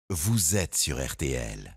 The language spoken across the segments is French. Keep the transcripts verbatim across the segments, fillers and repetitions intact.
vous êtes sur R T L.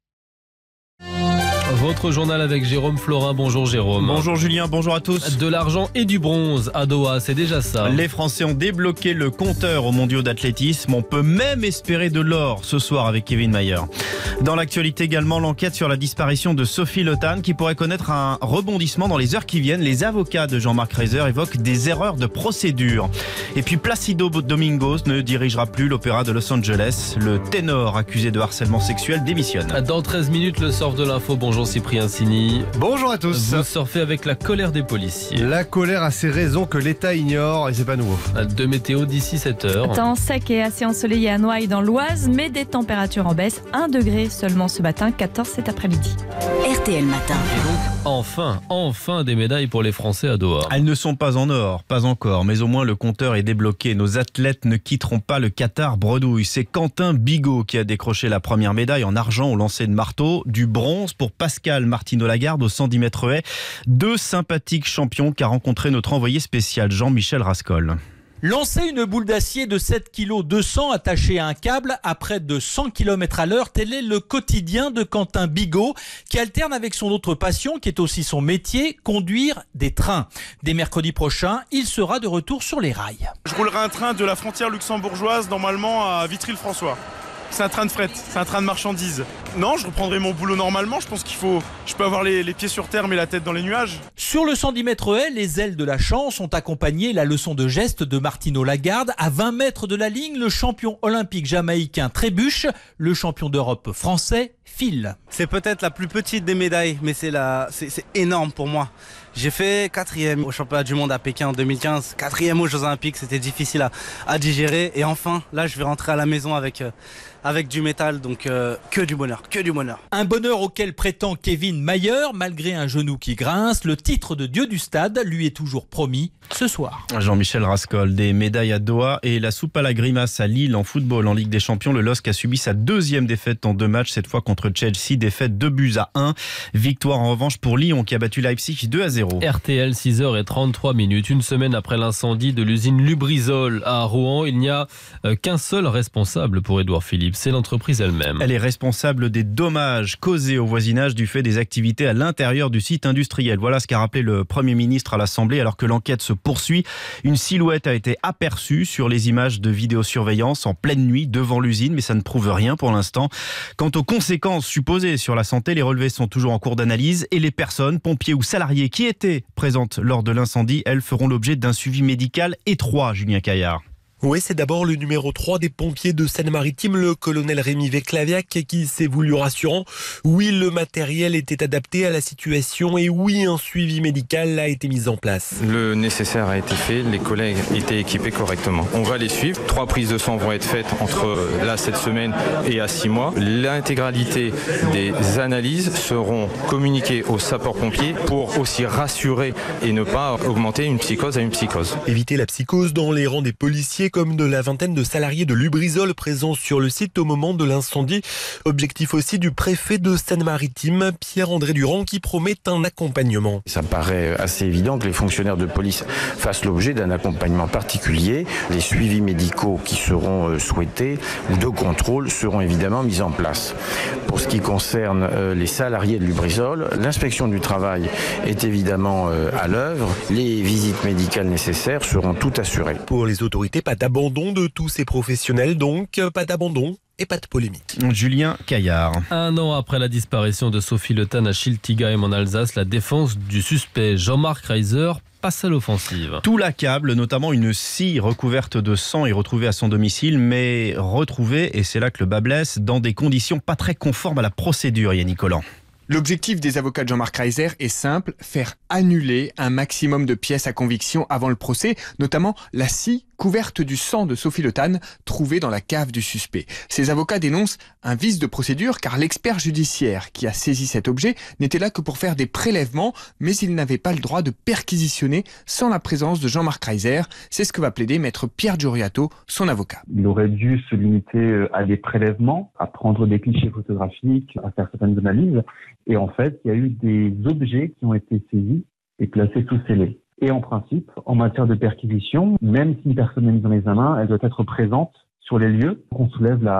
Votre journal avec Jérôme Florin. Bonjour Jérôme. Bonjour Julien, bonjour à tous. De l'argent et du bronze à Doha, c'est déjà ça. Les Français ont débloqué le compteur aux mondiaux d'athlétisme. On peut même espérer de l'or ce soir avec Kevin Mayer. Dans l'actualité également, l'enquête sur la disparition de Sophie Le Tan qui pourrait connaître un rebondissement dans les heures qui viennent. Les avocats de Jean-Marc Reiser évoquent des erreurs de procédure. Et puis Placido Domingos ne dirigera plus l'opéra de Los Angeles. Le ténor accusé de harcèlement sexuel démissionne. Dans treize minutes, le surf de l'info. Bonjour Cyprien Sini. Bonjour à tous. Vous surfez avec la colère des policiers. La colère a ses raisons que l'État ignore et c'est pas nouveau. De météo d'ici sept heures. Temps sec et assez ensoleillé à Noailles dans l'Oise, mais des températures en baisse. un degré seulement ce matin, quatorze cet après-midi. R T L Matin. Et donc, enfin, enfin des médailles pour les Français à Doha. Elles ne sont pas en or, pas encore, mais au moins le compteur est débloqué. Nos athlètes ne quitteront pas le Qatar bredouille. C'est Quentin Bigot qui a décroché la première médaille en argent au lancer de marteau. Du bronze pour Pascal Martino-Lagarde au cent dix mètres haies. Deux sympathiques champions qu'a rencontré notre envoyé spécial Jean-Michel Rascol. Lancer une boule d'acier de sept virgule deux kilos attachée à un câble à près de cent kilomètres à l'heure, tel est le quotidien de Quentin Bigot qui alterne avec son autre passion qui est aussi son métier, conduire des trains. Dès mercredi prochain, il sera de retour sur les rails. Je roulerai un train de la frontière luxembourgeoise normalement à Vitry-le-François. C'est un train de fret, c'est un train de marchandises. Non, je reprendrai mon boulot normalement. Je pense qu'il faut, je peux avoir les, les pieds sur terre mais la tête dans les nuages. Sur le cent dix mètres haies, les ailes de la chance ont accompagné la leçon de geste de Martino-Lagarde. À vingt mètres de la ligne, le champion olympique jamaïcain trébuche, le champion d'Europe français file. C'est peut-être la plus petite des médailles, mais c'est, la, c'est, c'est énorme pour moi. J'ai fait quatrième au championnat du monde à Pékin en deux mille quinze, quatrième aux Jeux Olympiques, c'était difficile à, à digérer. Et enfin, là, je vais rentrer à la maison avec, euh, avec du métal, donc euh, que du bonheur, que du bonheur. Un bonheur auquel prétend Kevin Mayer, malgré un genou qui grince. Le titre de dieu du stade lui est toujours promis ce soir. Jean-Michel Rascol, des médailles à Doha et la soupe à la grimace à Lille en football en Ligue des Champions. Le L O S C a subi sa deuxième défaite en deux matchs, cette fois contre Chelsea, défaite deux buts à un. Victoire en revanche pour Lyon qui a battu Leipzig deux à zéro. R T L, six heures trente-trois minutes. Une semaine après l'incendie de l'usine Lubrizol à Rouen, il n'y a qu'un seul responsable pour Édouard Philippe, c'est l'entreprise elle-même. Elle est responsable des dommages causés au voisinage du fait des activités à l'intérieur du site industriel. Voilà ce qu'a rappelé le Premier ministre à l'Assemblée alors que l'enquête se poursuit. Une silhouette a été aperçue sur les images de vidéosurveillance en pleine nuit devant l'usine, mais ça ne prouve rien pour l'instant. Quant aux conséquences supposées sur la santé, les relevés sont toujours en cours d'analyse et les personnes, pompiers ou salariés qui étaient présentes lors de l'incendie, elles feront l'objet d'un suivi médical étroit, Julien Caillard. Oui, c'est d'abord le numéro trois des pompiers de Seine-Maritime, le colonel Rémi Veclaviac, qui s'est voulu rassurant. Oui, le matériel était adapté à la situation et oui, un suivi médical a été mis en place. Le nécessaire a été fait, les collègues étaient équipés correctement. On va les suivre. Trois prises de sang vont être faites entre là, cette semaine et à six mois. L'intégralité des analyses seront communiquées aux sapeurs-pompiers pour aussi rassurer et ne pas augmenter une psychose à une psychose. Éviter la psychose dans les rangs des policiers comme de la vingtaine de salariés de Lubrizol présents sur le site au moment de l'incendie. Objectif aussi du préfet de Seine-Maritime, Pierre-André Durand, qui promet un accompagnement. Ça me paraît assez évident que les fonctionnaires de police fassent l'objet d'un accompagnement particulier. Les suivis médicaux qui seront souhaités ou de contrôle seront évidemment mis en place. Pour ce qui concerne les salariés de Lubrizol, l'inspection du travail est évidemment à l'œuvre. Les visites médicales nécessaires seront toutes assurées. Pour les autorités, pas d'abandon de tous ces professionnels, donc pas d'abandon et pas de polémique. Julien Caillard. Un an après la disparition de Sophie Le Tan à Schiltigheim en Alsace, la défense du suspect Jean-Marc Reiser passe à l'offensive. Tout l'accable, notamment une scie recouverte de sang est retrouvée à son domicile, mais retrouvée, et c'est là que le bas blesse, dans des conditions pas très conformes à la procédure, Yannick Collant. L'objectif des avocats de Jean-Marc Reiser est simple, faire annuler un maximum de pièces à conviction avant le procès, notamment la scie couverte du sang de Sophie Le Tan trouvée dans la cave du suspect. Ces avocats dénoncent un vice de procédure car l'expert judiciaire qui a saisi cet objet n'était là que pour faire des prélèvements, mais il n'avait pas le droit de perquisitionner sans la présence de Jean-Marc Reiser. C'est ce que va plaider maître Pierre Giuriato, son avocat. Il aurait dû se limiter à des prélèvements, à prendre des clichés photographiques, à faire certaines analyses. Et en fait, il y a eu des objets qui ont été saisis et placés sous scellé. Et en principe, en matière de perquisition, même si une personne est mise en examen, elle doit être présente sur les lieux. On soulève la,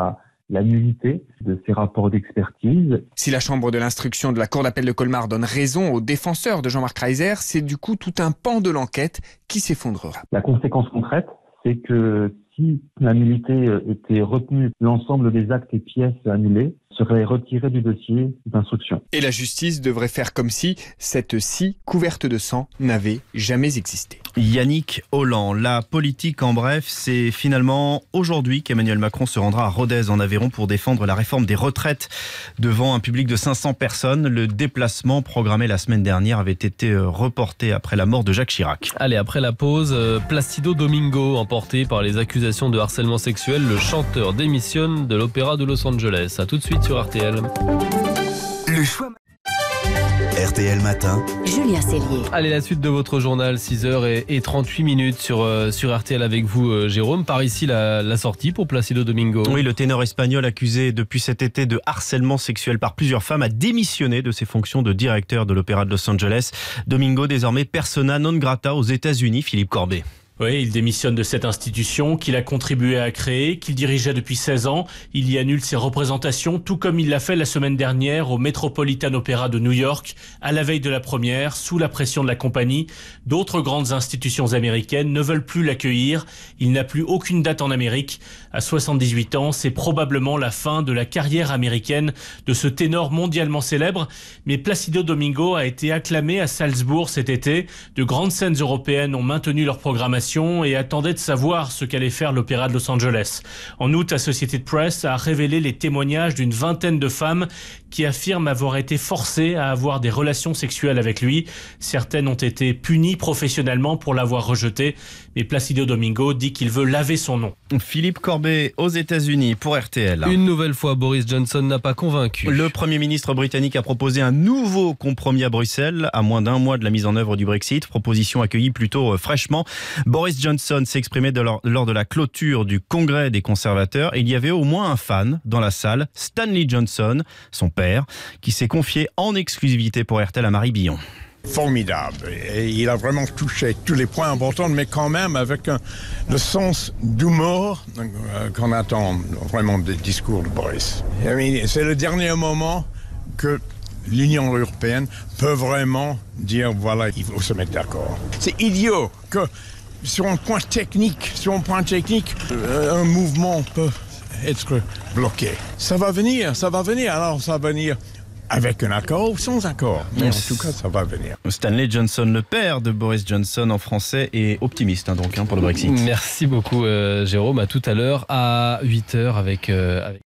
la nullité de ces rapports d'expertise. Si la chambre de l'instruction de la Cour d'appel de Colmar donne raison aux défenseurs de Jean-Marc Reiser, c'est du coup tout un pan de l'enquête qui s'effondrera. La conséquence concrète, c'est que si la nullité était retenue, l'ensemble des actes et pièces annulés serait retiré du dossier d'instruction. Et la justice devrait faire comme si cette scie couverte de sang n'avait jamais existé. Yannick Holland, la politique en bref, c'est finalement aujourd'hui qu'Emmanuel Macron se rendra à Rodez en Aveyron pour défendre la réforme des retraites devant un public de cinq cents personnes. Le déplacement programmé la semaine dernière avait été reporté après la mort de Jacques Chirac. Allez, après la pause, Placido Domingo, emporté par les accusations de harcèlement sexuel, le chanteur démissionne de l'Opéra de Los Angeles. À tout de suite sur R T L. Le choix R T L Matin. Julien Cellier. Allez, la suite de votre journal, six heures trente-huit minutes sur, euh, sur R T L avec vous, euh, Jérôme. Par ici, la, la sortie pour Placido Domingo. Oui, le ténor espagnol accusé depuis cet été de harcèlement sexuel par plusieurs femmes a démissionné de ses fonctions de directeur de l'Opéra de Los Angeles. Domingo, désormais persona non grata aux États-Unis. Philippe Corbet. Oui, il démissionne de cette institution qu'il a contribué à créer, qu'il dirigeait depuis seize ans. Il y annule ses représentations, tout comme il l'a fait la semaine dernière au Metropolitan Opera de New York, à la veille de la première, sous la pression de la compagnie. D'autres grandes institutions américaines ne veulent plus l'accueillir. Il n'a plus aucune date en Amérique. À soixante-dix-huit ans, c'est probablement la fin de la carrière américaine de ce ténor mondialement célèbre. Mais Placido Domingo a été acclamé à Salzbourg cet été. De grandes scènes européennes ont maintenu leur programmation et attendait de savoir ce qu'allait faire l'Opéra de Los Angeles. En août, Associated Press a révélé les témoignages d'une vingtaine de femmes qui affirment avoir été forcées à avoir des relations sexuelles avec lui. Certaines ont été punies professionnellement pour l'avoir rejeté, mais Placido Domingo dit qu'il veut laver son nom. Philippe Corbet aux États-Unis pour R T L. Une nouvelle fois, Boris Johnson n'a pas convaincu. Le Premier ministre britannique a proposé un nouveau compromis à Bruxelles, à moins d'un mois de la mise en œuvre du Brexit. Proposition accueillie plutôt fraîchement. Boris Johnson s'exprimait lors de la clôture du congrès des conservateurs et il y avait au moins un fan dans la salle, Stanley Johnson, son père, qui s'est confié en exclusivité pour R T L à Marie Billon. Formidable. Et il a vraiment touché tous les points importants, mais quand même avec un, le sens d'humour euh, qu'on attend vraiment des discours de Boris. C'est le dernier moment que l'Union européenne peut vraiment dire voilà, il faut se mettre d'accord. C'est idiot que sur un point technique, sur un point technique, euh, un mouvement peut être bloqué. Ça va venir, ça va venir. Alors ça va venir avec un accord ou sans accord. Mais en tout cas, ça va venir. Stanley Johnson, le père de Boris Johnson en français, est optimiste hein, donc hein, pour le Brexit. Merci beaucoup euh, Jérôme. À tout à l'heure à huit heures avec... Euh, avec...